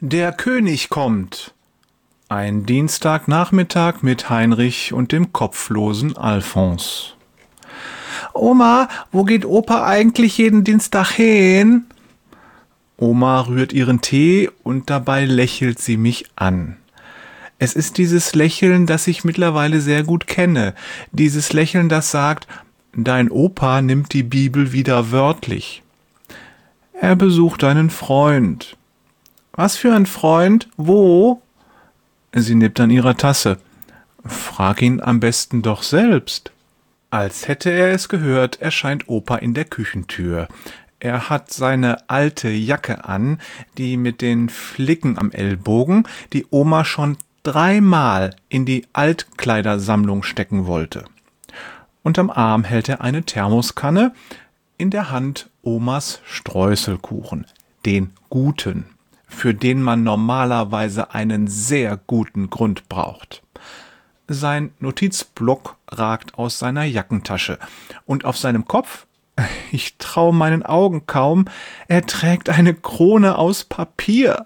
Der König kommt. Ein Dienstagnachmittag mit Heinrich und dem kopflosen Alfons. Oma, wo geht Opa eigentlich jeden Dienstag hin? Oma rührt ihren Tee und dabei lächelt sie mich an. Es ist dieses Lächeln, das ich mittlerweile sehr gut kenne. Dieses Lächeln, das sagt, dein Opa nimmt die Bibel wieder wörtlich. Er besucht einen Freund. Was für ein Freund? Wo? Sie nippt an ihrer Tasse. Frag ihn am besten doch selbst. Als hätte er es gehört, erscheint Opa in der Küchentür. Er hat seine alte Jacke an, die mit den Flicken am Ellbogen, die Oma schon 3-mal in die Altkleidersammlung stecken wollte. Unterm Arm hält er eine Thermoskanne, in der Hand Omas Streuselkuchen, den guten, für den man normalerweise einen sehr guten Grund braucht. Sein Notizblock ragt aus seiner Jackentasche und auf seinem Kopf, ich traue meinen Augen kaum, er trägt eine Krone aus Papier.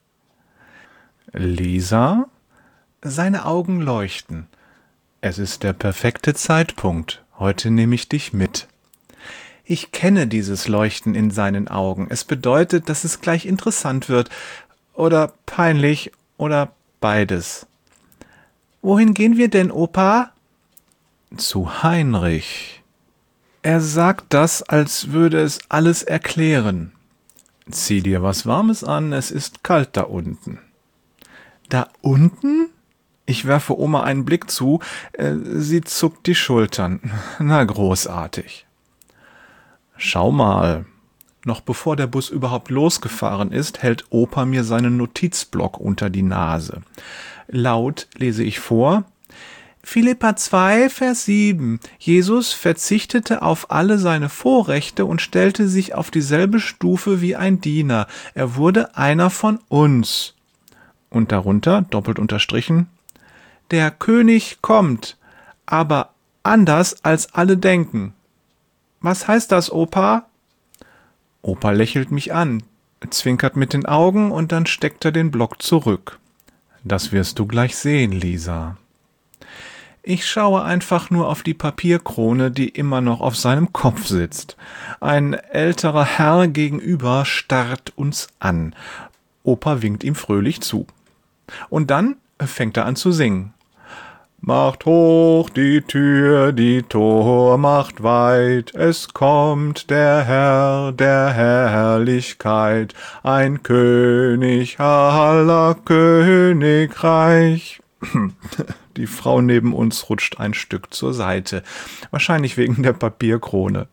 Lisa? Seine Augen leuchten. Es ist der perfekte Zeitpunkt. Heute nehme ich dich mit. Ich kenne dieses Leuchten in seinen Augen. Es bedeutet, dass es gleich interessant wird. Oder peinlich oder beides. Wohin gehen wir denn, Opa? Zu Heinrich. Er sagt das, als würde es alles erklären. Zieh dir was Warmes an, es ist kalt da unten. Da unten? Ich werfe Oma einen Blick zu. Sie zuckt die Schultern. Na, großartig. Schau mal. Noch bevor der Bus überhaupt losgefahren ist, hält Opa mir seinen Notizblock unter die Nase. Laut lese ich vor. Philipper 2, Vers 7. Jesus verzichtete auf alle seine Vorrechte und stellte sich auf dieselbe Stufe wie ein Diener. Er wurde einer von uns. Und darunter, doppelt unterstrichen, der König kommt, aber anders als alle denken. Was heißt das, Opa? Opa lächelt mich an, zwinkert mit den Augen und dann steckt er den Block zurück. Das wirst du gleich sehen, Lisa. Ich schaue einfach nur auf die Papierkrone, die immer noch auf seinem Kopf sitzt. Ein älterer Herr gegenüber starrt uns an. Opa winkt ihm fröhlich zu. Und dann fängt er an zu singen. Macht hoch die Tür, die Tor macht weit, es kommt der Herr der Herrlichkeit, ein König aller Königreich. Die Frau neben uns rutscht ein Stück zur Seite, wahrscheinlich wegen der Papierkrone.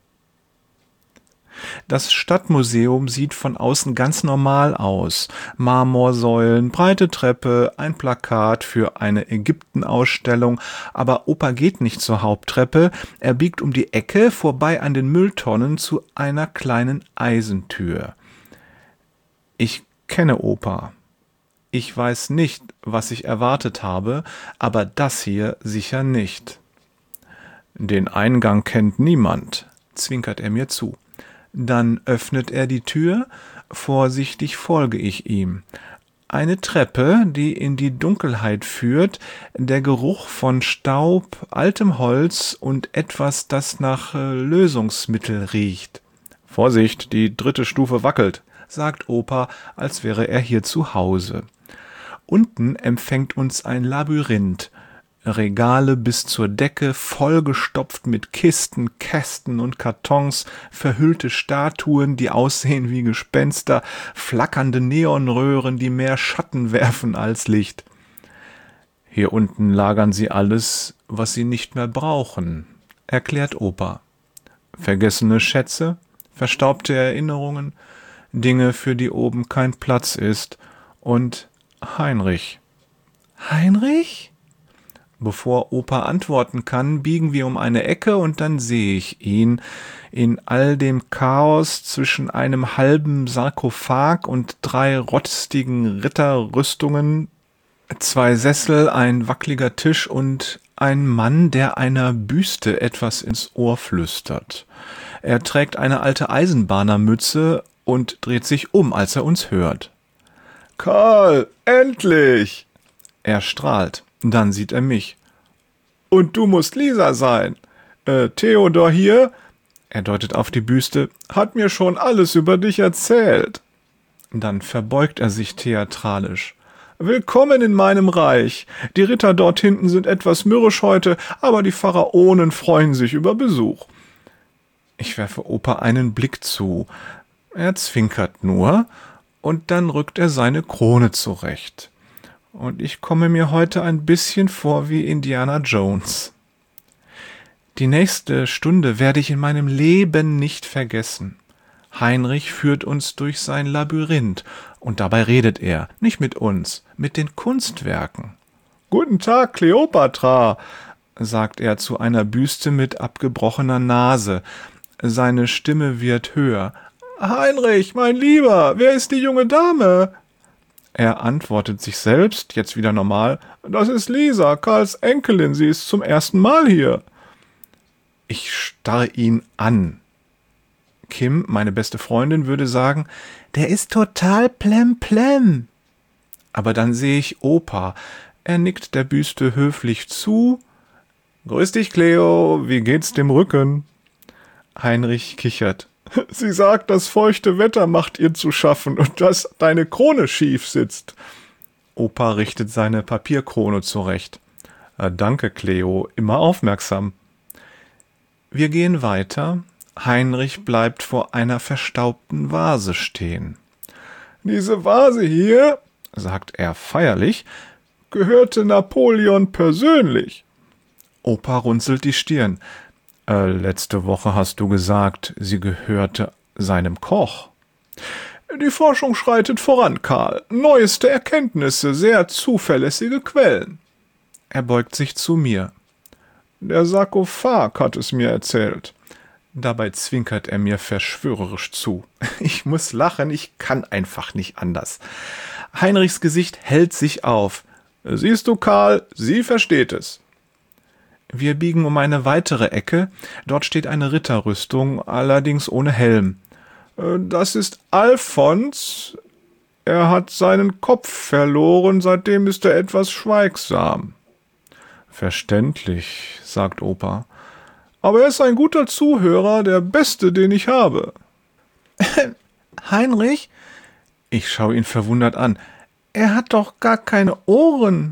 Das Stadtmuseum sieht von außen ganz normal aus. Marmorsäulen, breite Treppe, ein Plakat für eine Ägyptenausstellung. Aber Opa geht nicht zur Haupttreppe. Er biegt um die Ecke vorbei an den Mülltonnen zu einer kleinen Eisentür. Ich kenne Opa. Ich weiß nicht, was ich erwartet habe, aber das hier sicher nicht. Den Eingang kennt niemand, zwinkert er mir zu. Dann öffnet er die Tür, vorsichtig folge ich ihm. Eine Treppe, die in die Dunkelheit führt, der Geruch von Staub, altem Holz und etwas, das nach Lösungsmittel riecht. Vorsicht, die 3. Stufe wackelt, sagt Opa, als wäre er hier zu Hause. Unten empfängt uns ein Labyrinth. Regale bis zur Decke, vollgestopft mit Kisten, Kästen und Kartons, verhüllte Statuen, die aussehen wie Gespenster, flackernde Neonröhren, die mehr Schatten werfen als Licht. Hier unten lagern sie alles, was sie nicht mehr brauchen, erklärt Opa. Vergessene Schätze, verstaubte Erinnerungen, Dinge, für die oben kein Platz ist, und Heinrich. Heinrich? Bevor Opa antworten kann, biegen wir um eine Ecke und dann sehe ich ihn in all dem Chaos zwischen einem halben Sarkophag und 3 rostigen Ritterrüstungen, 2 Sessel, ein wackeliger Tisch und ein Mann, der einer Büste etwas ins Ohr flüstert. Er trägt eine alte Eisenbahnermütze und dreht sich um, als er uns hört. Karl, endlich! Er strahlt. Dann sieht er mich. Und du musst Lisa sein. Theodor hier, er deutet auf die Büste, hat mir schon alles über dich erzählt. Dann verbeugt er sich theatralisch. Willkommen in meinem Reich. Die Ritter dort hinten sind etwas mürrisch heute, aber die Pharaonen freuen sich über Besuch. Ich werfe Opa einen Blick zu. Er zwinkert nur, und dann rückt er seine Krone zurecht. Und ich komme mir heute ein bisschen vor wie Indiana Jones. Die nächste Stunde werde ich in meinem Leben nicht vergessen. Heinrich führt uns durch sein Labyrinth, und dabei redet er, nicht mit uns, mit den Kunstwerken. »Guten Tag, Kleopatra«, sagt er zu einer Büste mit abgebrochener Nase. Seine Stimme wird höher. »Heinrich, mein Lieber, wer ist die junge Dame?« Er antwortet sich selbst, jetzt wieder normal. »Das ist Lisa, Karls Enkelin, sie ist zum ersten Mal hier.« Ich starre ihn an. Kim, meine beste Freundin, würde sagen, der ist total plemplem. Aber dann sehe ich Opa. Er nickt der Büste höflich zu. »Grüß dich, Cleo, wie geht's dem Rücken?« Heinrich kichert. »Sie sagt, das feuchte Wetter macht ihr zu schaffen und dass deine Krone schief sitzt.« Opa richtet seine Papierkrone zurecht. »Danke, Cleo, immer aufmerksam.« Wir gehen weiter. Heinrich bleibt vor einer verstaubten Vase stehen. »Diese Vase hier«, sagt er feierlich, »gehörte Napoleon persönlich.« Opa runzelt die Stirn. »Letzte Woche hast du gesagt, sie gehörte seinem Koch.« »Die Forschung schreitet voran, Karl. Neueste Erkenntnisse, sehr zuverlässige Quellen.« Er beugt sich zu mir. »Der Sarkophag hat es mir erzählt.« Dabei zwinkert er mir verschwörerisch zu. Ich muss lachen, ich kann einfach nicht anders. Heinrichs Gesicht hellt sich auf. »Siehst du, Karl, sie versteht es.« Wir biegen um eine weitere Ecke. Dort steht eine Ritterrüstung, allerdings ohne Helm. »Das ist Alfons. Er hat seinen Kopf verloren, seitdem ist er etwas schweigsam.« »Verständlich«, sagt Opa. »Aber er ist ein guter Zuhörer, der beste, den ich habe.« »Heinrich?« Ich schaue ihn verwundert an. »Er hat doch gar keine Ohren.«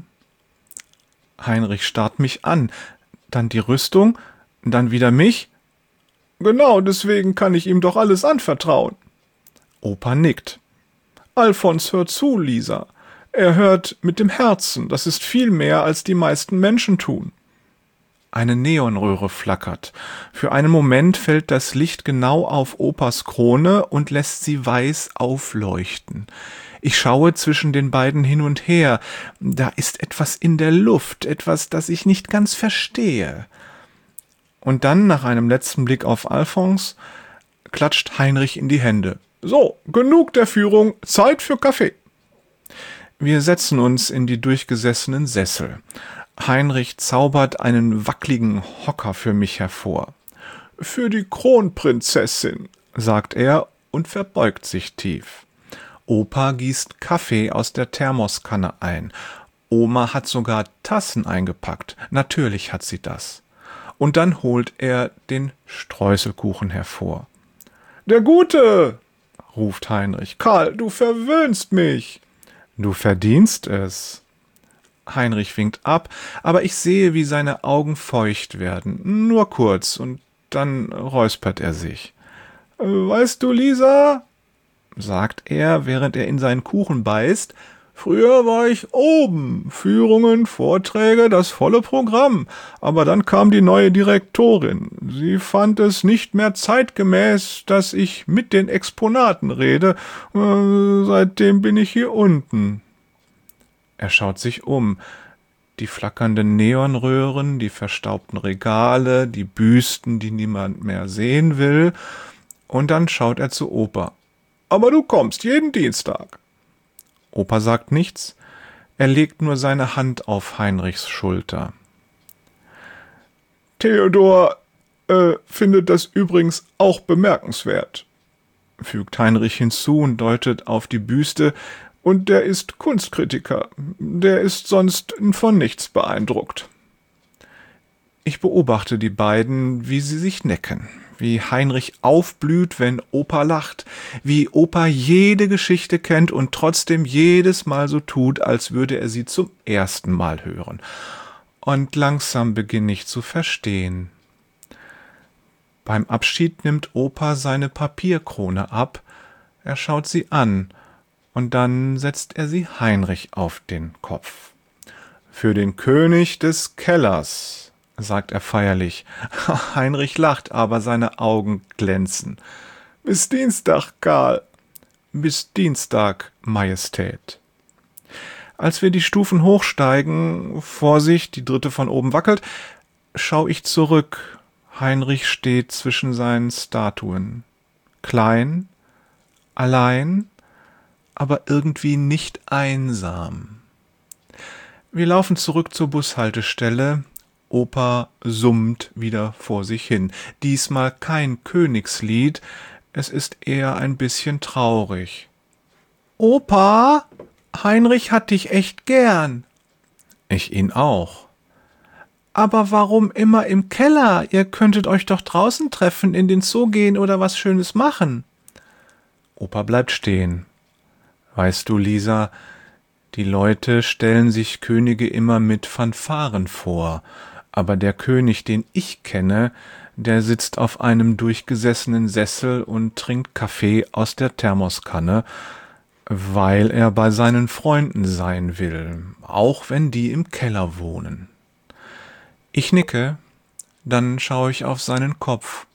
Heinrich starrt mich an, dann die Rüstung, dann wieder mich. »Genau, deswegen kann ich ihm doch alles anvertrauen.« Opa nickt. »Alfons, hör zu, Lisa. Er hört mit dem Herzen, das ist viel mehr, als die meisten Menschen tun.« Eine Neonröhre flackert. Für einen Moment fällt das Licht genau auf Opas Krone und lässt sie weiß aufleuchten. Ich schaue zwischen den beiden hin und her. Da ist etwas in der Luft, etwas, das ich nicht ganz verstehe. Und dann, nach einem letzten Blick auf Alfons, klatscht Heinrich in die Hände. »So, genug der Führung, Zeit für Kaffee.« Wir setzen uns in die durchgesessenen Sessel. Heinrich zaubert einen wackligen Hocker für mich hervor. »Für die Kronprinzessin«, sagt er und verbeugt sich tief. Opa gießt Kaffee aus der Thermoskanne ein. Oma hat sogar Tassen eingepackt. Natürlich hat sie das. Und dann holt er den Streuselkuchen hervor. »Der Gute«, ruft Heinrich. »Karl, du verwöhnst mich.« »Du verdienst es.« Heinrich winkt ab, aber ich sehe, wie seine Augen feucht werden. Nur kurz, und dann räuspert er sich. »Weißt du, Lisa«, sagt er, während er in seinen Kuchen beißt, »früher war ich oben, Führungen, Vorträge, das volle Programm, aber dann kam die neue Direktorin. Sie fand es nicht mehr zeitgemäß, dass ich mit den Exponaten rede, seitdem bin ich hier unten.« Er schaut sich um. Die flackernden Neonröhren, die verstaubten Regale, die Büsten, die niemand mehr sehen will. Und dann schaut er zu Opa. »Aber du kommst jeden Dienstag.« Opa sagt nichts. Er legt nur seine Hand auf Heinrichs Schulter. »Theodor findet das übrigens auch bemerkenswert«, fügt Heinrich hinzu und deutet auf die Büste, Und der ist Kunstkritiker. Der ist sonst von nichts beeindruckt. Ich beobachte die beiden, wie sie sich necken, wie Heinrich aufblüht, wenn Opa lacht, wie Opa jede Geschichte kennt und trotzdem jedes Mal so tut, als würde er sie zum ersten Mal hören. Und langsam beginne ich zu verstehen. Beim Abschied nimmt Opa seine Papierkrone ab, er schaut sie an, und dann setzt er sie Heinrich auf den Kopf. »Für den König des Kellers«, sagt er feierlich. Heinrich lacht, aber seine Augen glänzen. »Bis Dienstag, Karl.« »Bis Dienstag, Majestät.« Als wir die Stufen hochsteigen, Vorsicht, die dritte von oben wackelt, schau ich zurück. Heinrich steht zwischen seinen Statuen. Klein, allein, aber irgendwie nicht einsam. Wir laufen zurück zur Bushaltestelle. Opa summt wieder vor sich hin. Diesmal kein Königslied, es ist eher ein bisschen traurig. »Opa, Heinrich hat dich echt gern.« »Ich ihn auch.« »Aber warum immer im Keller? Ihr könntet euch doch draußen treffen, in den Zoo gehen oder was Schönes machen.« Opa bleibt stehen. »Weißt du, Lisa, die Leute stellen sich Könige immer mit Fanfaren vor, aber der König, den ich kenne, der sitzt auf einem durchgesessenen Sessel und trinkt Kaffee aus der Thermoskanne, weil er bei seinen Freunden sein will, auch wenn die im Keller wohnen.« Ich nicke, dann schaue ich auf seinen Kopf.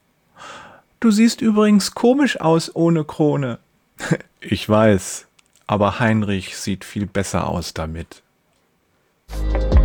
»Du siehst übrigens komisch aus ohne Krone.« »Ich weiß, aber Heinrich sieht viel besser aus damit.«